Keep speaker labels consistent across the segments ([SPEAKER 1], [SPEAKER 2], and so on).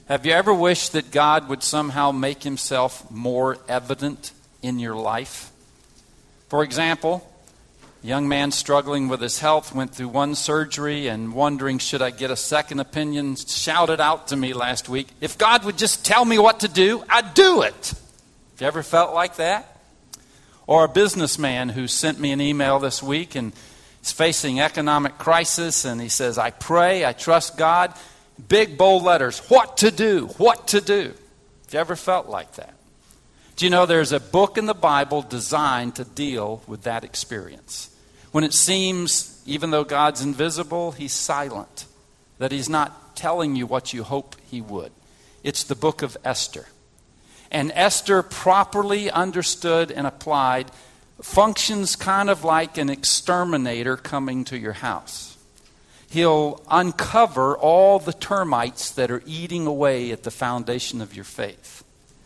[SPEAKER 1] Have you ever wished that God would somehow make himself more evident in your life? For example, a young man struggling with his health went through one surgery and wondering, should I get a second opinion, shouted out to me last week, if God would just tell me what to do, I'd do it. Have you ever felt like that? Or a businessman who sent me an email this week and is facing economic crisis, and he says, I pray, I trust God. Big, bold letters, what to do, what to do. Have you ever felt like that? Do you know there's a book in the Bible designed to deal with that experience? When it seems, even though God's invisible, he's silent, that he's not telling you what you hope he would. It's the book of Esther. And Esther, properly understood and applied, functions kind of like an exterminator coming to your house. He'll uncover all the termites that are eating away at the foundation of your faith,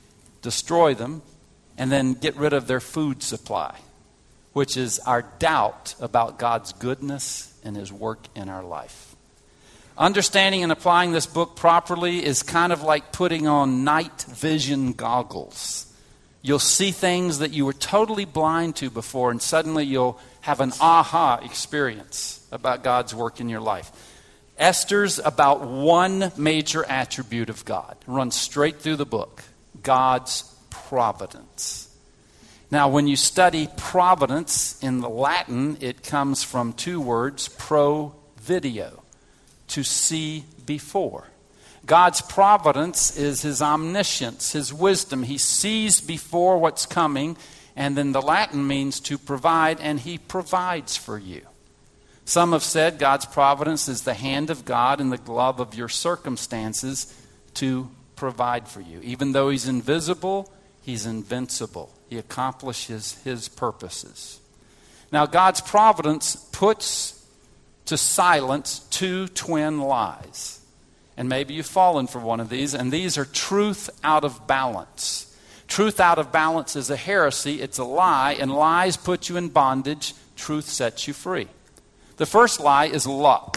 [SPEAKER 1] destroy them, and then get rid of their food supply, which is our doubt about God's goodness and his work in our life. Understanding and applying this book properly is kind of like putting on night vision goggles. You'll see things that you were totally blind to before, and suddenly you'll have an aha experience about God's work in your life. Esther's about one major attribute of God. It runs straight through the book. God's providence. Now, when you study providence in the Latin, it comes from two words, pro video, to see before. God's providence is his omniscience, his wisdom. He sees before what's coming, and then the Latin means to provide, and he provides for you. Some have said God's providence is the hand of God in the glove of your circumstances to provide for you. Even though he's invisible, he's invincible. He accomplishes his purposes. Now, God's providence puts to silence two twin lies. And maybe you've fallen for one of these, and these are truth out of balance. Truth out of balance is a heresy, it's a lie, and lies put you in bondage. Truth sets you free. The first lie is luck.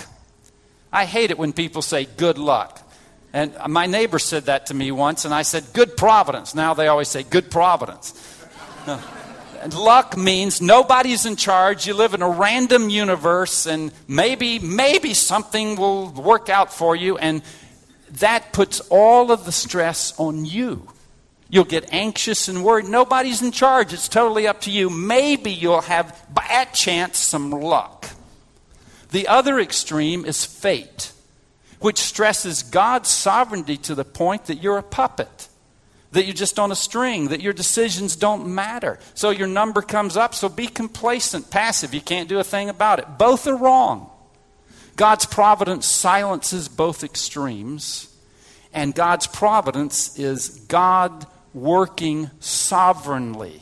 [SPEAKER 1] I hate it when people say good luck. And my neighbor said that to me once, and I said good providence. Now they always say good providence. No. And luck means nobody's in charge. You live in a random universe, and maybe something will work out for you, and that puts all of the stress on you. You'll get anxious and worried. Nobody's in charge. It's totally up to you. Maybe you'll have, by chance, some luck. The other extreme is fate, which stresses God's sovereignty to the point that you're a puppet, that you're just on a string, that your decisions don't matter. So your number comes up, so be complacent, passive. You can't do a thing about it. Both are wrong. God's providence silences both extremes, and God's providence is God working sovereignly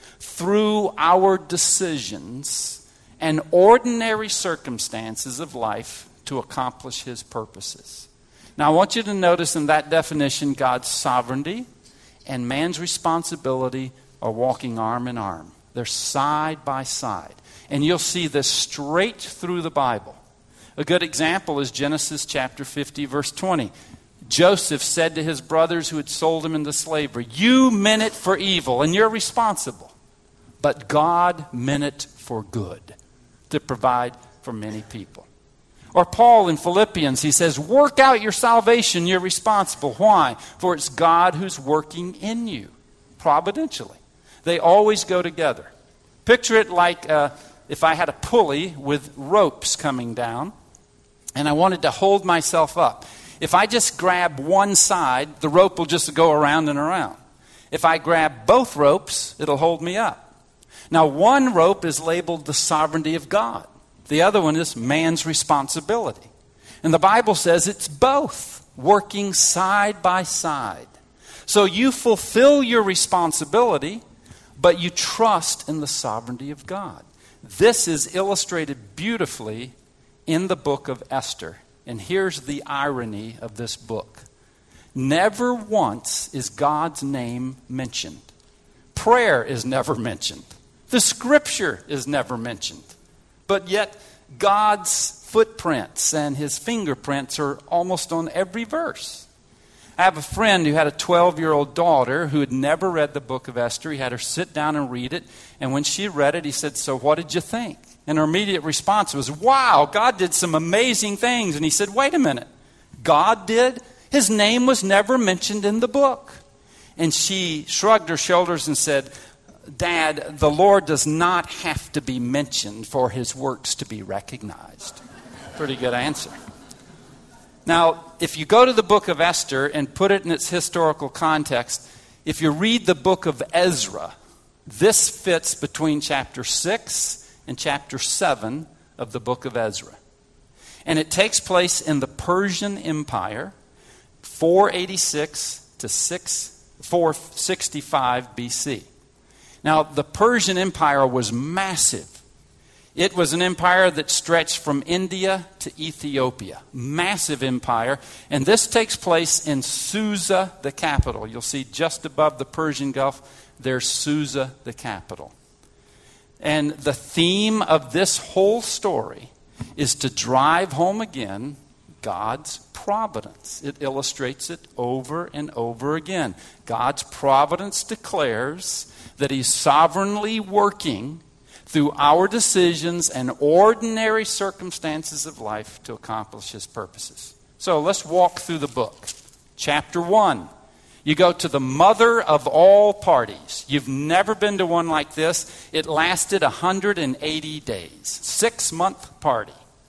[SPEAKER 1] through our decisions and ordinary circumstances of life to accomplish his purposes. Now, I want you to notice in that definition, God's sovereignty and man's responsibility are walking arm in arm. They're side by side. And you'll see this straight through the Bible. A good example is Genesis chapter 50, verse 20. Joseph said to his brothers who had sold him into slavery, you meant it for evil, and you're responsible. But God meant it for good, to provide for many people. Or Paul in Philippians, he says, work out your salvation, you're responsible. Why? For it's God who's working in you, providentially. They always go together. Picture it like if I had a pulley with ropes coming down, and I wanted to hold myself up. If I just grab one side, the rope will just go around and around. If I grab both ropes, it'll hold me up. Now, one rope is labeled the sovereignty of God. The other one is man's responsibility. And the Bible says it's both working side by side. So you fulfill your responsibility, but you trust in the sovereignty of God. This is illustrated beautifully in the book of Esther. And here's the irony of this book. Never once is God's name mentioned. Prayer is never mentioned. The scripture is never mentioned. But yet, God's footprints and his fingerprints are almost on every verse. I have a friend who had a 12-year-old daughter who had never read the book of Esther. He had her sit down and read it. And when she read it, he said, "So what did you think?" And her immediate response was, "Wow, God did some amazing things." And he said, "Wait a minute. God did? His name was never mentioned in the book." And she shrugged her shoulders and said, "Dad, the Lord does not have to be mentioned for his works to be recognized." Pretty good answer. Now, if you go to the book of Esther and put it in its historical context, if you read the book of Ezra, this fits between chapter 6 and chapter 7 of the book of Ezra. And it takes place in the Persian Empire, 486 to 465 BC. Now, the Persian Empire was massive. It was an empire that stretched from India to Ethiopia. Massive empire. And this takes place in Susa, the capital. You'll see just above the Persian Gulf, there's Susa, the capital. And the theme of this whole story is to drive home again God's providence. It illustrates it over and over again. God's providence declares that he's sovereignly working through our decisions and ordinary circumstances of life to accomplish his purposes. So let's walk through the book. Chapter 1. You go to the mother of all parties. You've never been to one like this. It lasted 180 days. 6-month party.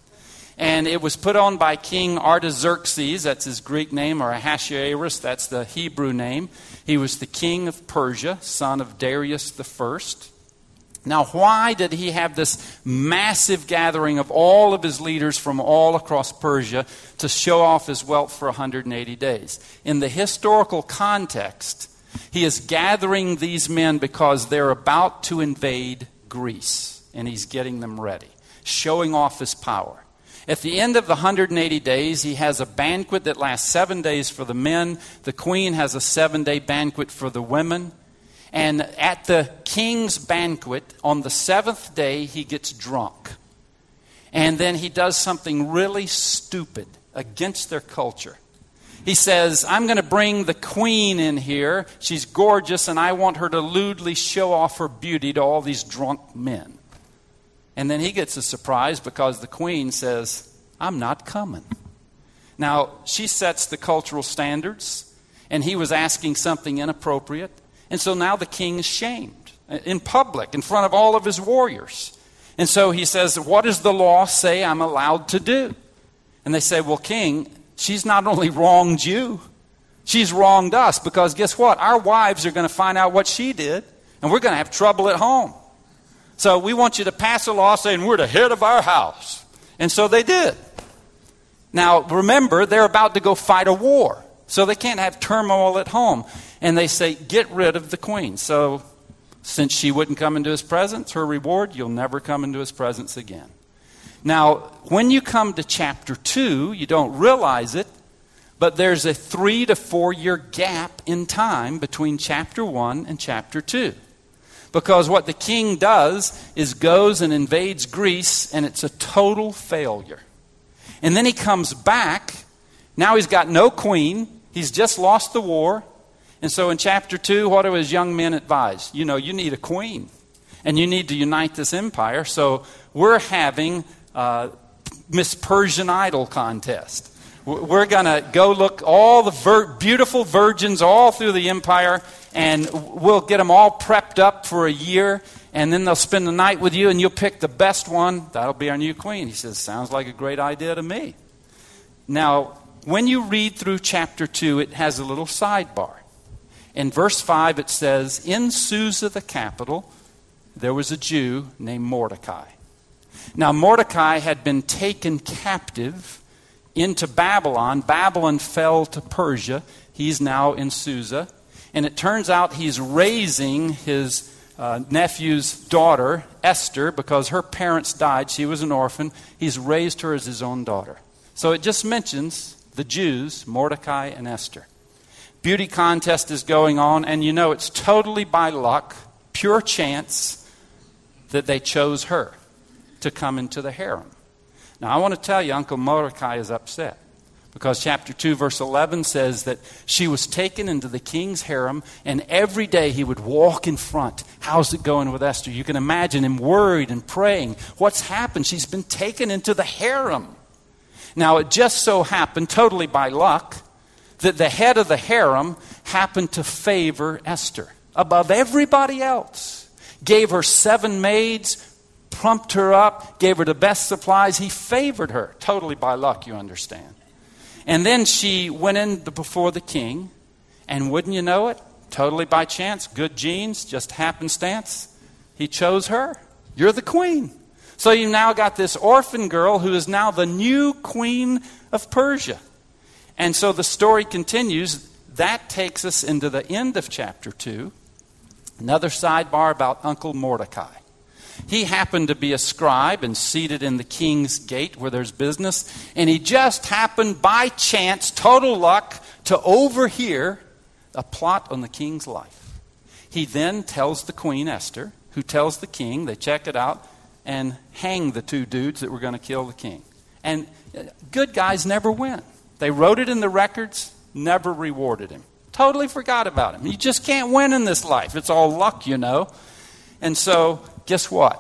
[SPEAKER 1] And it was put on by King Artaxerxes, that's his Greek name, or Ahasuerus, that's the Hebrew name. He was the king of Persia, son of Darius the First. Now, why did he have this massive gathering of all of his leaders from all across Persia to show off his wealth for 180 days? In the historical context, he is gathering these men because they're about to invade Greece, and he's getting them ready, showing off his power. At the end of the 180 days, he has a banquet that lasts 7 days for the men. The queen has a 7-day banquet for the women. And at the king's banquet, on the 7th day, he gets drunk. And then he does something really stupid against their culture. He says, "I'm going to bring the queen in here. She's gorgeous, and I want her to lewdly show off her beauty to all these drunk men." And then he gets a surprise because the queen says, "I'm not coming." Now, she sets the cultural standards, and he was asking something inappropriate. And so now the king is shamed in public in front of all of his warriors. And so he says, "What does the law say I'm allowed to do?" And they say, "Well, king, she's not only wronged you, she's wronged us, because guess what? Our wives are going to find out what she did, and we're going to have trouble at home. So we want you to pass a law saying we're the head of our house." And so they did. Now, remember, they're about to go fight a war, so they can't have turmoil at home. And they say, "Get rid of the queen." So since she wouldn't come into his presence, her reward, you'll never come into his presence again. Now, when you come to chapter 2, you don't realize it, but there's a 3 to 4 year gap in time between chapter 1 and chapter 2. Because what the king does is goes and invades Greece, and it's a total failure. And then he comes back. Now he's got no queen. He's just lost the war. And so in chapter 2, what do his young men advise? You need a queen. And you need to unite this empire. So we're having Miss Persian Idol contest. We're going to go look all the beautiful virgins all through the empire, and we'll get them all prepped up for a year, and then they'll spend the night with you, and you'll pick the best one. That'll be our new queen. He says, "Sounds like a great idea to me." Now, when you read through chapter 2, it has a little sidebar. In verse 5, it says, "In Susa, the capital, there was a Jew named Mordecai." Now, Mordecai had been taken captive into Babylon. Babylon fell to Persia. He's now in Susa. And it turns out he's raising his nephew's daughter, Esther, because her parents died. She was an orphan. He's raised her as his own daughter. So it just mentions the Jews, Mordecai and Esther. Beauty contest is going on, and it's totally by luck, pure chance, that they chose her to come into the harem. Now, I want to tell you, Uncle Mordecai is upset. Because chapter 2, verse 11 says that she was taken into the king's harem, and every day he would walk in front. How's it going with Esther? You can imagine him worried and praying. What's happened? She's been taken into the harem. Now, it just so happened, totally by luck, that the head of the harem happened to favor Esther above everybody else. Gave her 7 maids, pumped her up, gave her the best supplies. He favored her, totally by luck, you understand. And then she went in before the king, and wouldn't you know it, totally by chance, good genes, just happenstance, he chose her. You're the queen. So you now got this orphan girl who is now the new queen of Persia. And so the story continues. That takes us into the end of chapter 2. Another sidebar about Uncle Mordecai. He happened to be a scribe and seated in the king's gate where there's business. And he just happened by chance, total luck, to overhear a plot on the king's life. He then tells the queen, Esther, who tells the king, they check it out, and hang the 2 dudes that were going to kill the king. And good guys never win. They wrote it in the records, never rewarded him. Totally forgot about him. You just can't win in this life. It's all luck, you know. And so, guess what?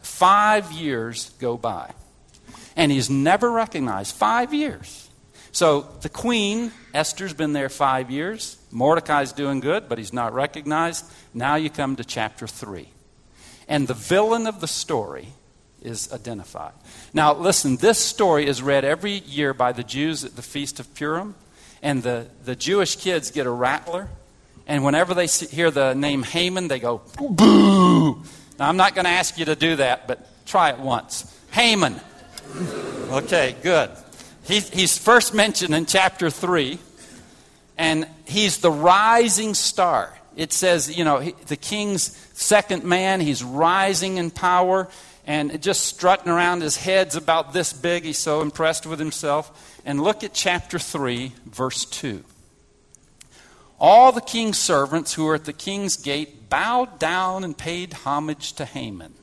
[SPEAKER 1] 5 years go by. And he's never recognized. 5 years. So the queen, Esther's been there 5 years. Mordecai's doing good, but he's not recognized. Now you come to chapter 3. And the villain of the story is identified. Now listen, this story is read every year by the Jews at the Feast of Purim. And the Jewish kids get a rattler. And whenever they hear the name Haman, they go, boo! Now, I'm not going to ask you to do that, but try it once. Haman. Okay, good. He's first mentioned in chapter 3, and he's the rising star. It says, you know, the king's second man, he's rising in power, and just strutting around, his head's about this big. He's so impressed with himself. And look at chapter 3, verse 2. All the king's servants who were at the king's gate bowed down and paid homage to Haman,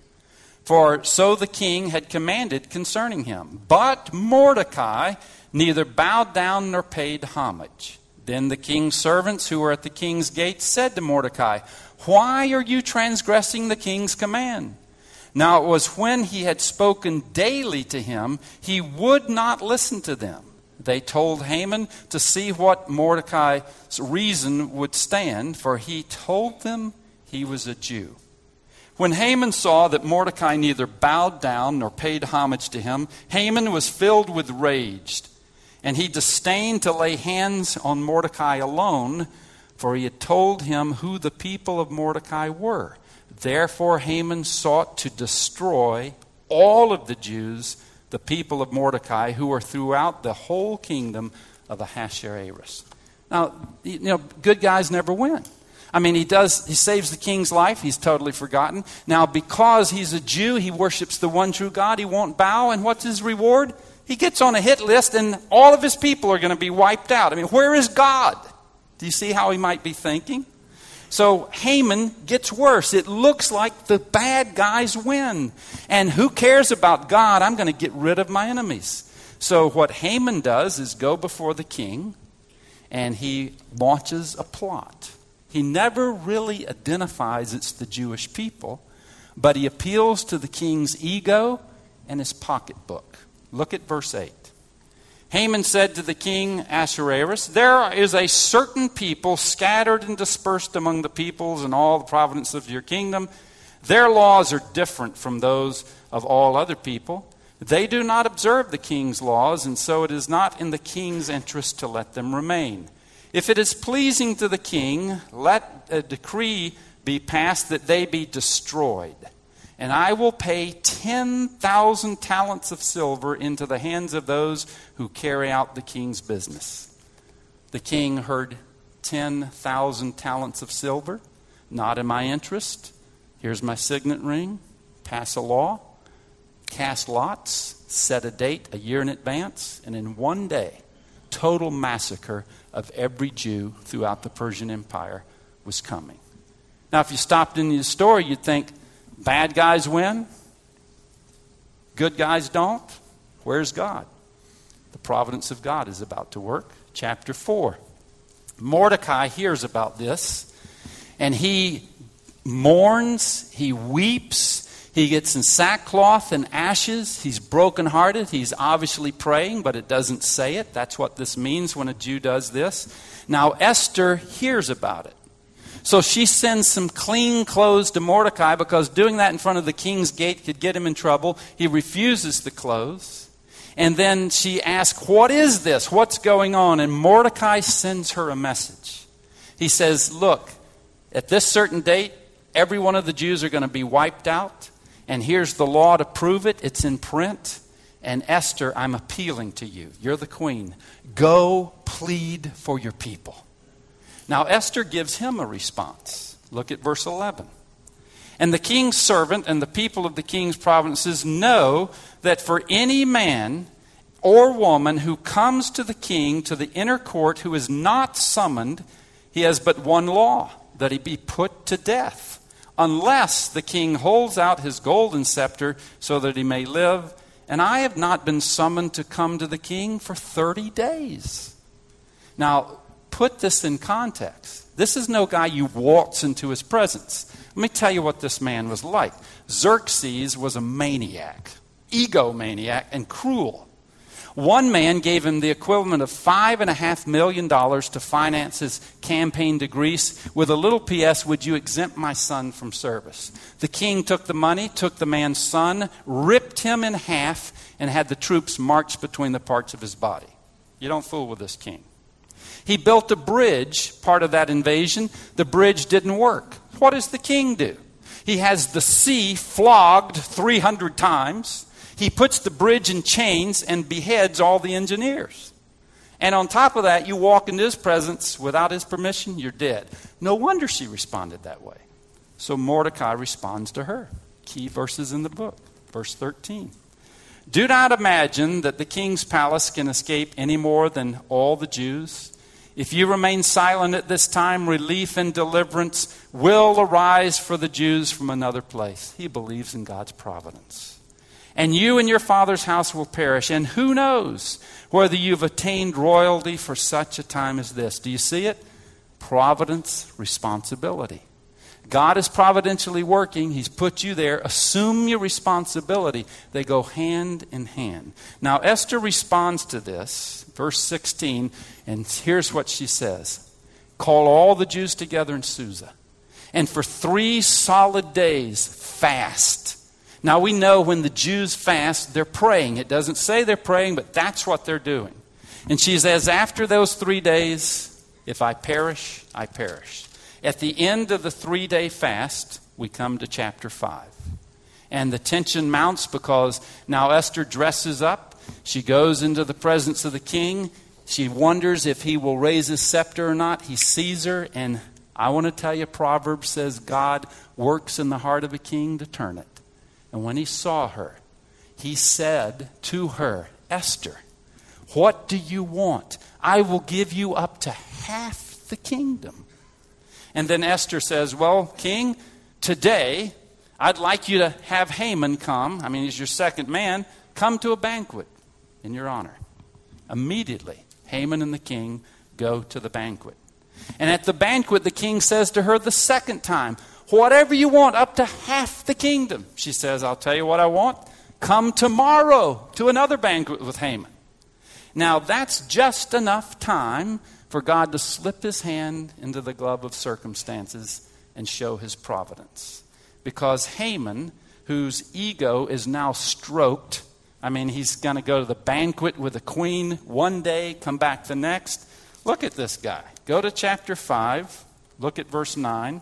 [SPEAKER 1] for so the king had commanded concerning him. But Mordecai neither bowed down nor paid homage. Then the king's servants who were at the king's gate said to Mordecai, "Why are you transgressing the king's command?" Now it was when he had spoken daily to him, he would not listen to them. They told Haman to see what Mordecai's reason would stand, for he told them he was a Jew. When Haman saw that Mordecai neither bowed down nor paid homage to him, Haman was filled with rage, and he disdained to lay hands on Mordecai alone, for he had told him who the people of Mordecai were. Therefore Haman sought to destroy all of the Jews, the people of Mordecai, who were throughout the whole kingdom of Ahasuerus. Now, you know, good guys never win. I mean, he saves the king's life. He's totally forgotten. Now, because he's a Jew, he worships the one true God. He won't bow. And what's his reward? He gets on a hit list, and all of his people are going to be wiped out. I mean, where is God? Do you see how he might be thinking? So Haman gets worse. It looks like the bad guys win. And who cares about God? I'm going to get rid of my enemies. So what Haman does is go before the king, and he launches a plot. He never really identifies it's the Jewish people, but he appeals to the king's ego and his pocketbook. Look at verse 8. Haman said to the king Ahasuerus, "There is a certain people scattered and dispersed among the peoples in all the provinces of your kingdom. Their laws are different from those of all other people. They do not observe the king's laws, and so it is not in the king's interest to let them remain. If it is pleasing to the king, let a decree be passed that they be destroyed. And I will pay 10,000 talents of silver into the hands of those who carry out the king's business." The king heard 10,000 talents of silver. Not in my interest. Here's my signet ring. Pass a law. Cast lots. Set a date a year in advance. And in one day, total massacre of every Jew throughout the Persian Empire was coming. Now, if you stopped in the story, you'd think, bad guys win, good guys don't. Where's God? The The providence of God is about to work. Chapter 4. Mordecai hears about this, and he mourns, he weeps, he gets in sackcloth and ashes, he's brokenhearted, he's obviously praying, but it doesn't say it. That's what this means when a Jew does this. Now Esther hears about it. So she sends some clean clothes to Mordecai, because doing that in front of the king's gate could get him in trouble. He refuses the clothes. And then she asks, what is this? What's going on? And Mordecai sends her a message. He says, look, at this certain date, every one of the Jews are going to be wiped out. And here's the law to prove it. It's in print. And Esther, I'm appealing to you. You're the queen. Go plead for your people. Now Esther gives him a response. Look at verse 11. And the king's servant and the people of the king's provinces know that for any man or woman who comes to the king, to the inner court, who is not summoned, he has but one law, that he be put to death, unless the king holds out his golden scepter so that he may live. And I have not been summoned to come to the king for 30 days. Now, put this in context. This is no guy you waltz into his presence. Let me tell you what this man was like. Xerxes was a maniac, egomaniac, and cruel. One man gave him the equivalent of $5.5 million to finance his campaign to Greece with a little PS, would you exempt my son from service? The king took the money, took the man's son, ripped him in half, and had the troops march between the parts of his body. You don't fool with this king. He built a bridge, part of that invasion. The bridge didn't work. What does the king do? He has the sea flogged 300 times. He puts the bridge in chains and beheads all the engineers. And on top of that, you walk into his presence without his permission, you're dead. No wonder she responded that way. So Mordecai responds to her. Key verses in the book. Verse 13. Do not imagine that the king's palace can escape any more than all the Jews. If you remain silent at this time, relief and deliverance will arise for the Jews from another place. He believes in God's providence. And you and your father's house will perish. And who knows whether you've attained royalty for such a time as this. Do you see it? Providence, responsibility. God is providentially working. He's put you there. Assume your responsibility. They go hand in hand. Now Esther responds to this, verse 16, and here's what she says. Call all the Jews together in Susa, and for 3 solid days fast. Now we know when the Jews fast, they're praying. It doesn't say they're praying, but that's what they're doing. And she says, after those 3 days, if I perish, I perish. At the end of the 3-day fast, we come to chapter 5. And the tension mounts because now Esther dresses up. She goes into the presence of the king. She wonders if he will raise his scepter or not. He sees her, and I want to tell you, Proverbs says God works in the heart of a king to turn it. And when he saw her, he said to her, Esther, what do you want? I will give you up to half the kingdom. And then Esther says, well, king, today I'd like you to have Haman come. I mean, he's your second man. Come to a banquet in your honor. Immediately, Haman and the king go to the banquet. And at the banquet, the king says to her the second time, whatever you want, up to half the kingdom. She says, I'll tell you what I want. Come tomorrow to another banquet with Haman. Now, that's just enough time for God to slip his hand into the glove of circumstances and show his providence. Because Haman, whose ego is now stroked, I mean, he's going to go to the banquet with the queen one day, come back the next. Look at this guy. Go to chapter 5. Look at verse 9.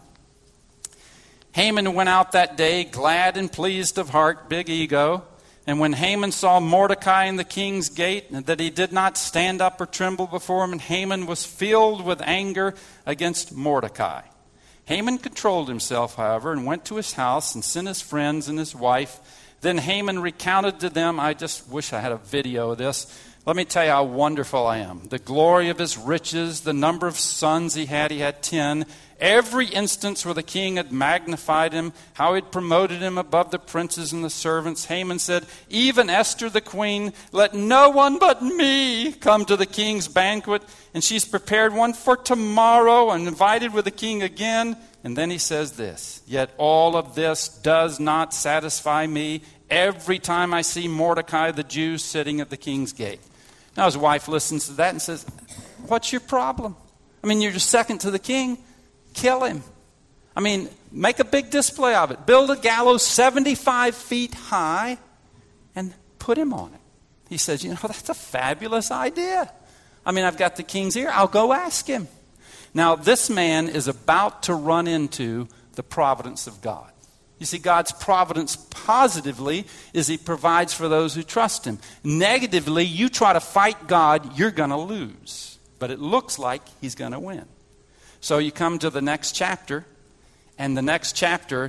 [SPEAKER 1] Haman went out that day, glad and pleased of heart, big ego. And when Haman saw Mordecai in the king's gate, and that he did not stand up or tremble before him, and Haman was filled with anger against Mordecai. Haman controlled himself, however, and went to his house and sent his friends and his wife. Then Haman recounted to them, I just wish I had a video of this, Let me tell you how wonderful I am. The glory of his riches, the number of sons he had 10. Every instance where the king had magnified him, how he had promoted him above the princes and the servants. Haman said, even Esther the queen, let no one but me come to the king's banquet. And she's prepared one for tomorrow and invited with the king again. And then he says this, yet all of this does not satisfy me every time I see Mordecai the Jew sitting at the king's gate. Now his wife listens to that and says, what's your problem? I mean, you're just second to the king. Kill him. I mean, make a big display of it. Build a gallows 75 feet high and put him on it. He says, that's a fabulous idea. I mean, I've got the king's ear. I'll go ask him. Now, this man is about to run into the providence of God. You see, God's providence positively is he provides for those who trust him. Negatively, you try to fight God, you're going to lose. But it looks like he's going to win. So you come to the next chapter, and the next chapter,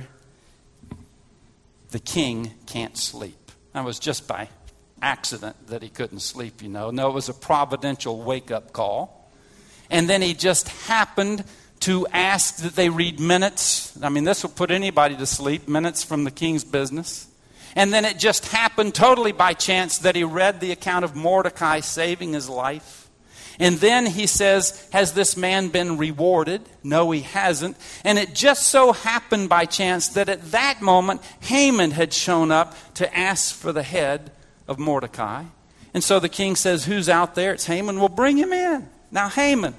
[SPEAKER 1] the king can't sleep. That was just by accident that he couldn't sleep, No, it was a providential wake-up call. And then he just happened to ask that they read minutes. I mean, this will put anybody to sleep, minutes from the king's business. And then it just happened totally by chance that he read the account of Mordecai saving his life. And then he says, has this man been rewarded? No, he hasn't. And it just so happened by chance that at that moment, Haman had shown up to ask for the head of Mordecai. And so the king says, who's out there? It's Haman. Well, bring him in. Now,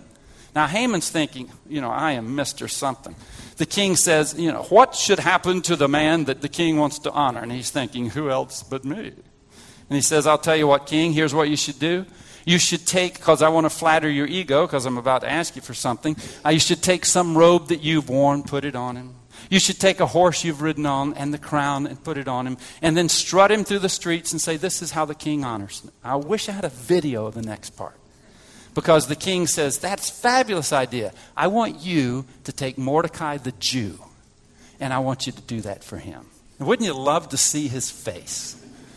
[SPEAKER 1] Haman's thinking, I am Mr. Something. The king says, what should happen to the man that the king wants to honor? And he's thinking, who else but me? And he says, I'll tell you what, king, here's what you should do. You should take, because I want to flatter your ego, because I'm about to ask you for something. You should take some robe that you've worn, put it on him. You should take a horse you've ridden on and the crown and put it on him. And then strut him through the streets and say, this is how the king honors me. I wish I had a video of the next part. Because the king says, that's a fabulous idea. I want you to take Mordecai the Jew, and I want you to do that for him. And wouldn't you love to see his face?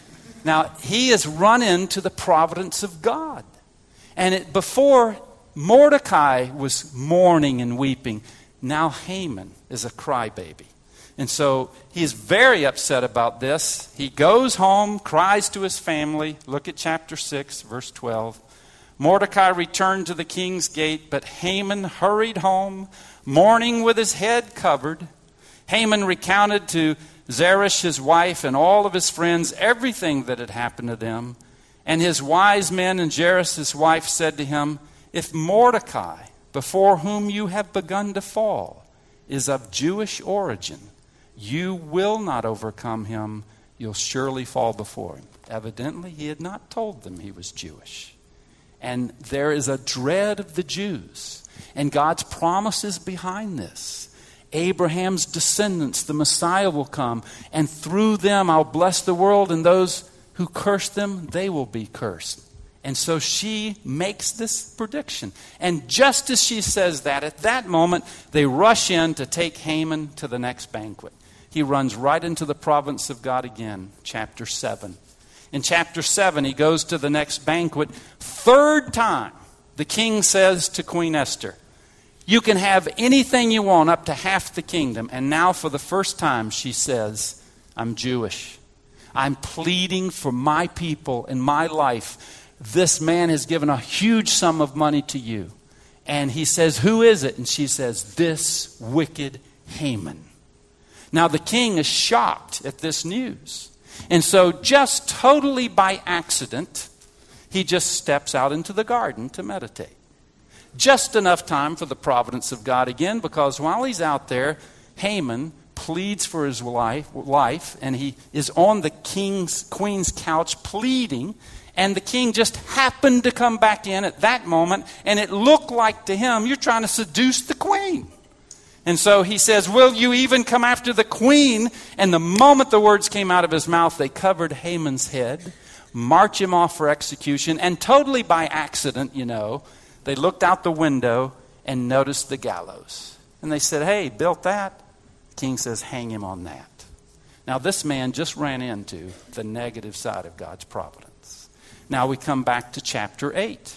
[SPEAKER 1] Now, he has run into the providence of God. And before Mordecai was mourning and weeping, now Haman is a crybaby. And so he's very upset about this. He goes home, cries to his family. Look at chapter 6, verse 12. Mordecai returned to the king's gate, but Haman hurried home, mourning with his head covered. Haman recounted to Zeresh, his wife, and all of his friends everything that had happened to them. And his wise men and Zeresh, his wife, said to him, if Mordecai, before whom you have begun to fall, is of Jewish origin, you will not overcome him. You'll surely fall before him. Evidently, he had not told them he was Jewish. And there is a dread of the Jews. And God's promises behind this. Abraham's descendants, the Messiah will come, and through them I'll bless the world, and those who curse them, they will be cursed. And so she makes this prediction. And just as she says that, at that moment, they rush in to take Haman to the next banquet. He runs right into the providence of God again, chapter 7. In chapter 7, he goes to the next banquet. Third time, the king says to Queen Esther, you can have anything you want, up to half the kingdom. And now for the first time, she says, I'm Jewish. I'm pleading for my people and my life. This man has given a huge sum of money to you. And he says, who is it? And she says, this wicked Haman. Now the king is shocked at this news. And so just totally by accident, he just steps out into the garden to meditate. Just enough time for the providence of God again, because while he's out there, Haman pleads for his life, and he is on the queen's couch pleading, and the king just happened to come back in at that moment, and it looked like to him, you're trying to seduce the queen. And so he says, will you even come after the queen? And the moment the words came out of his mouth, they covered Haman's head, march him off for execution, and totally by accident, they looked out the window and noticed the gallows. And they said, hey, built that? The king says, hang him on that. Now this man just ran into the negative side of God's providence. Now we come back to chapter 8.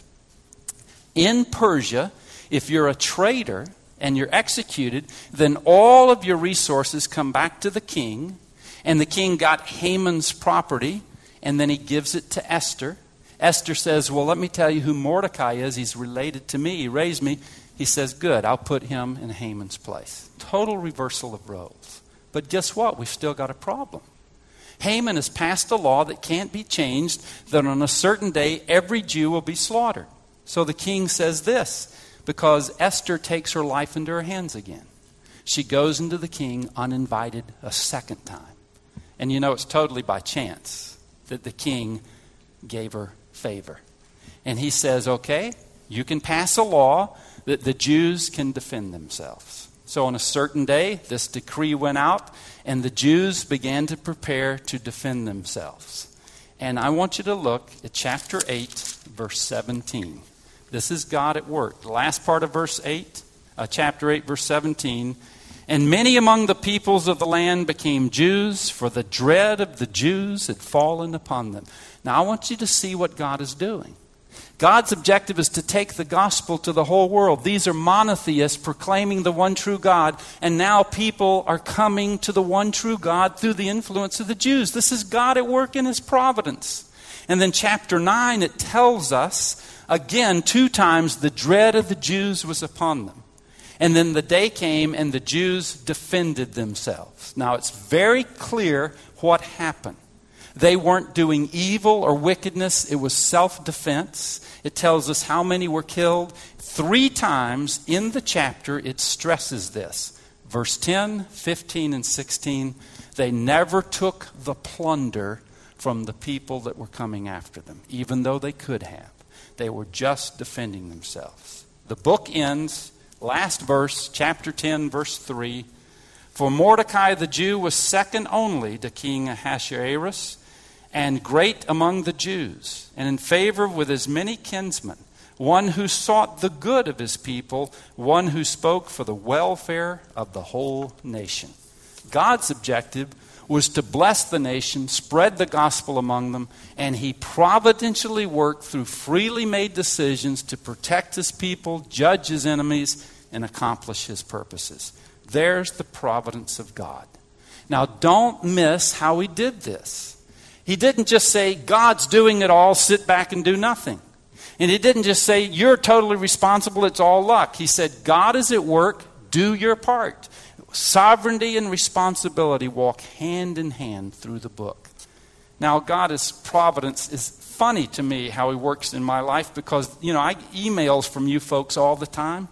[SPEAKER 1] In Persia, if you're a traitor and you're executed, then all of your resources come back to the king. And the king got Haman's property, and then he gives it to Esther. Esther says, well, let me tell you who Mordecai is. He's related to me. He raised me. He says, good, I'll put him in Haman's place. Total reversal of roles. But guess what? We've still got a problem. Haman has passed a law that can't be changed, that on a certain day every Jew will be slaughtered. So the king says this, because Esther takes her life into her hands again. She goes into the king uninvited a second time. And you know it's totally by chance that the king gave her favor. And he says, okay, you can pass a law that the Jews can defend themselves. So on a certain day, this decree went out, and the Jews began to prepare to defend themselves. And I want you to look at chapter 8, verse 17. This is God at work. The last part of verse 8, chapter 8, verse 17. And many among the peoples of the land became Jews, for the dread of the Jews had fallen upon them. Now I want you to see what God is doing. God's objective is to take the gospel to the whole world. These are monotheists proclaiming the one true God, and now people are coming to the one true God through the influence of the Jews. This is God at work in his providence. And then chapter 9, it tells us, again, 2 times, the dread of the Jews was upon them. And then the day came and the Jews defended themselves. Now it's very clear what happened. They weren't doing evil or wickedness. It was self-defense. It tells us how many were killed. 3 times in the chapter it stresses this. Verse 10, 15, and 16. They never took the plunder from the people that were coming after them, even though they could have. They were just defending themselves. The book ends, last verse, chapter 10, verse 3. For Mordecai the Jew was second only to King Ahasuerus, and great among the Jews, and in favor with his many kinsmen, one who sought the good of his people, one who spoke for the welfare of the whole nation. God's objective was to bless the nation, spread the gospel among them, and he providentially worked through freely made decisions to protect his people, judge his enemies, and accomplish his purposes. There's the providence of God. Now, don't miss how he did this. He didn't just say, God's doing it all, sit back and do nothing. And he didn't just say, you're totally responsible, it's all luck. He said, God is at work, do your part. Sovereignty and responsibility walk hand in hand through the book. Now, God's providence is funny to me how he works in my life because, I get emails from you folks all the time.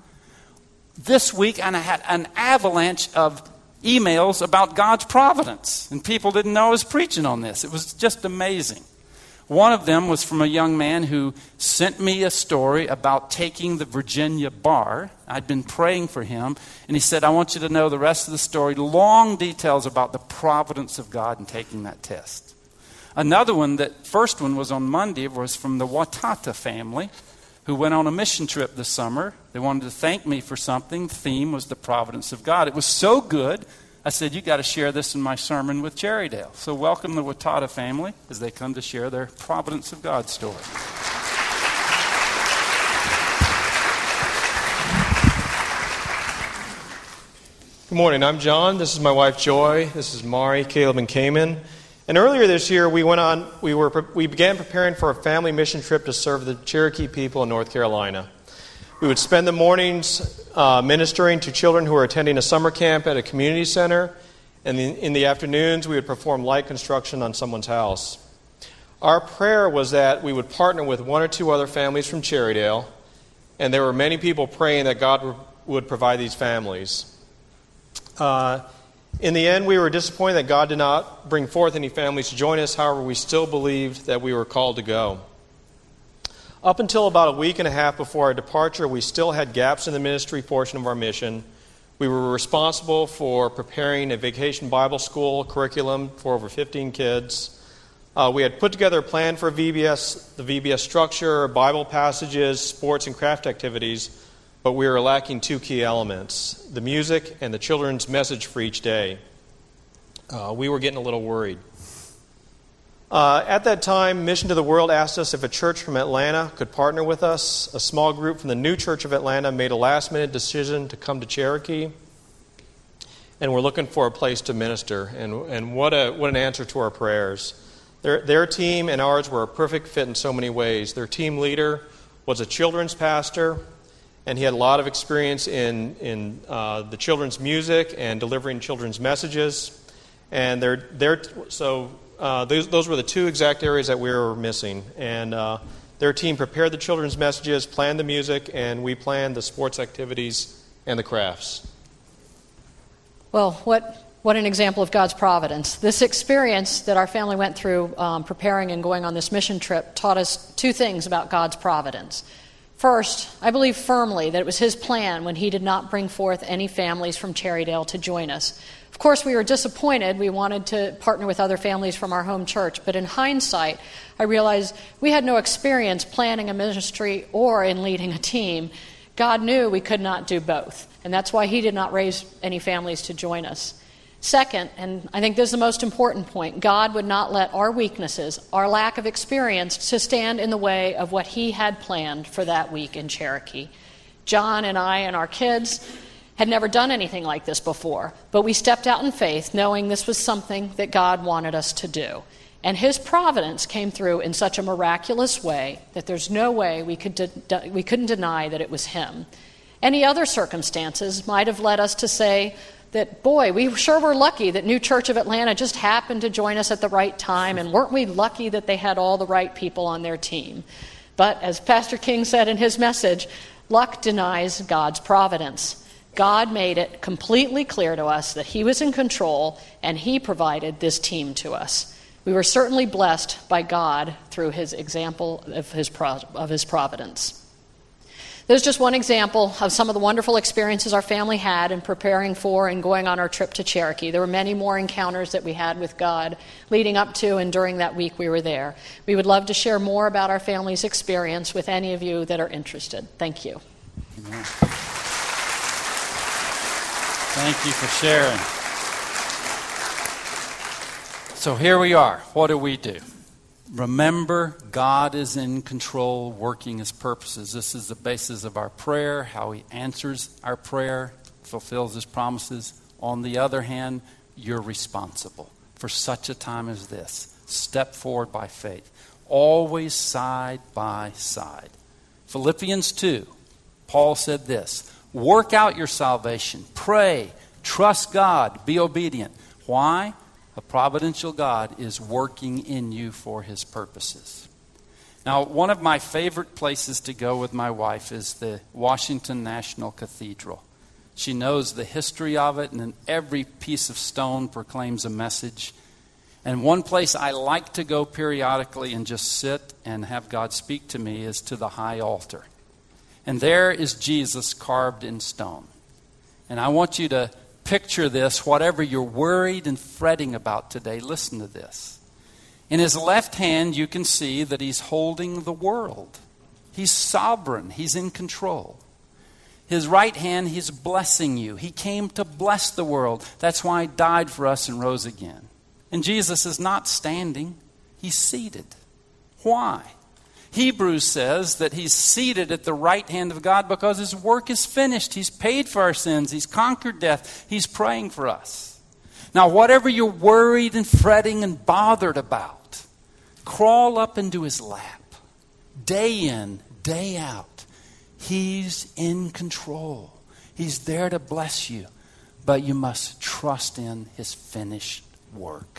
[SPEAKER 1] This week, and I had an avalanche of emails about God's providence. And people didn't know I was preaching on this. It was just amazing. One of them was from a young man who sent me a story about taking the Virginia bar. I'd been praying for him. And he said, I want you to know the rest of the story. Long details about the providence of God in taking that test. Another one, that first one was on Monday, was from the Watata family who went on a mission trip this summer. They wanted to thank me for something. The theme was the providence of God. It was so good, I said, you got to share this in my sermon with Cherrydale. So welcome the Watata family as they come to share their providence of God story.
[SPEAKER 2] Good morning, I'm John. This is my wife Joy. This is Mari, Caleb, and Cayman. And earlier this year, we began preparing for a family mission trip to serve the Cherokee people in North Carolina. We would spend the mornings ministering to children who were attending a summer camp at a community center, and in the afternoons, we would perform light construction on someone's house. Our prayer was that we would partner with 1 or 2 other families from Cherrydale, and there were many people praying that God would provide these families. In the end, we were disappointed that God did not bring forth any families to join us. However, we still believed that we were called to go. Up until about a week and a half before our departure, we still had gaps in the ministry portion of our mission. We were responsible for preparing a vacation Bible school curriculum for over 15 kids. We had put together a plan for VBS, the VBS structure, Bible passages, sports and craft activities, but we were lacking 2 key elements, the music and the children's message for each day. We were getting a little worried. At that time, Mission to the World asked us if a church from Atlanta could partner with us. A small group from the New Church of Atlanta made a last-minute decision to come to Cherokee, and we're looking for a place to minister. And what an answer to our prayers. Their team and ours were a perfect fit in so many ways. Their team leader was a children's pastor, and he had a lot of experience in the children's music and delivering children's messages. And those were the two exact areas that we were missing. And their team prepared the children's messages, planned the music, and we planned the sports activities and the crafts.
[SPEAKER 3] Well, what an example of God's providence. This experience that our family went through preparing and going on this mission trip taught us two things about God's providence. First, I believe firmly that it was His plan when He did not bring forth any families from Cherrydale to join us. Of course, we were disappointed. We wanted to partner with other families from our home church. But in hindsight, I realized we had no experience planning a ministry or in leading a team. God knew we could not do both. And that's why He did not raise any families to join us. Second, and I think this is the most important point, God would not let our weaknesses, our lack of experience, to stand in the way of what He had planned for that week in Cherokee. John and I and our kids had never done anything like this before, but we stepped out in faith knowing this was something that God wanted us to do. And His providence came through in such a miraculous way that there's no way we couldn't deny that it was Him. Any other circumstances might have led us to say that, boy, we sure were lucky that New Church of Atlanta just happened to join us at the right time, and weren't we lucky that they had all the right people on their team? But as Pastor King said in his message, luck denies God's providence. God made it completely clear to us that He was in control, and He provided this team to us. We were certainly blessed by God through His example of His providence. There's just one example of some of the wonderful experiences our family had in preparing for and going on our trip to Cherokee. There were many more encounters that we had with God leading up to and during that week we were there. We would love to share more about our family's experience with any of you that are interested. Thank you.
[SPEAKER 1] Amen. Thank you for sharing. So here we are. What do? Remember, God is in control, working His purposes. This is the basis of our prayer, how He answers our prayer, fulfills His promises. On the other hand, you're responsible for such a time as this. Step forward by faith, always side by side. Philippians 2, Paul said this, work out your salvation, pray, trust God, be obedient. Why? A providential God is working in you for His purposes. Now, one of my favorite places to go with my wife is the Washington National Cathedral. She knows the history of it, and every piece of stone proclaims a message. And one place I like to go periodically and just sit and have God speak to me is to the high altar. And there is Jesus carved in stone. And I want you to picture this, whatever you're worried and fretting about today, listen to this. In His left hand, you can see that He's holding the world. He's sovereign. He's in control. His right hand, He's blessing you. He came to bless the world. That's why He died for us and rose again. And Jesus is not standing. He's seated. Why? Hebrews says that He's seated at the right hand of God because His work is finished. He's paid for our sins. He's conquered death. He's praying for us. Now, whatever you're worried and fretting and bothered about, crawl up into His lap. Day in, day out. He's in control. He's there to bless you. But you must trust in His finished work.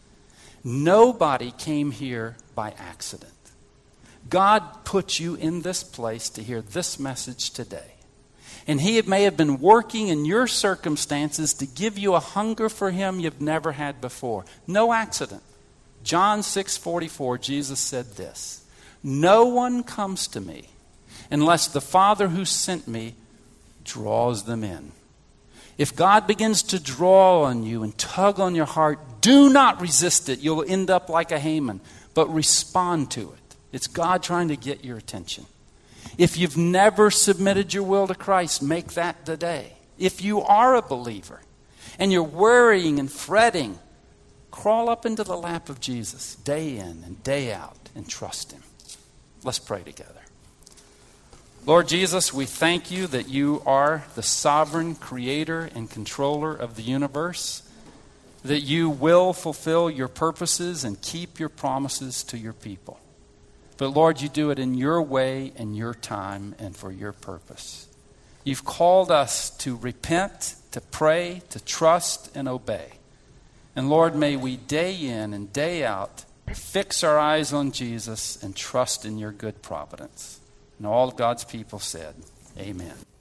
[SPEAKER 1] Nobody came here by accident. God put you in this place to hear this message today. And He may have been working in your circumstances to give you a hunger for Him you've never had before. No accident. John 6:44, Jesus said this, no one comes to me unless the Father who sent me draws them in. If God begins to draw on you and tug on your heart, do not resist it. You'll end up like a Haman, but respond to it. It's God trying to get your attention. If you've never submitted your will to Christ, make that today. If you are a believer and you're worrying and fretting, crawl up into the lap of Jesus day in and day out and trust him. Let's pray together. Lord Jesus, we thank you that you are the sovereign creator and controller of the universe, that you will fulfill your purposes and keep your promises to your people. But Lord, you do it in your way and your time and for your purpose. You've called us to repent, to pray, to trust and obey. And Lord, may we day in and day out fix our eyes on Jesus and trust in your good providence. And all God's people said, amen.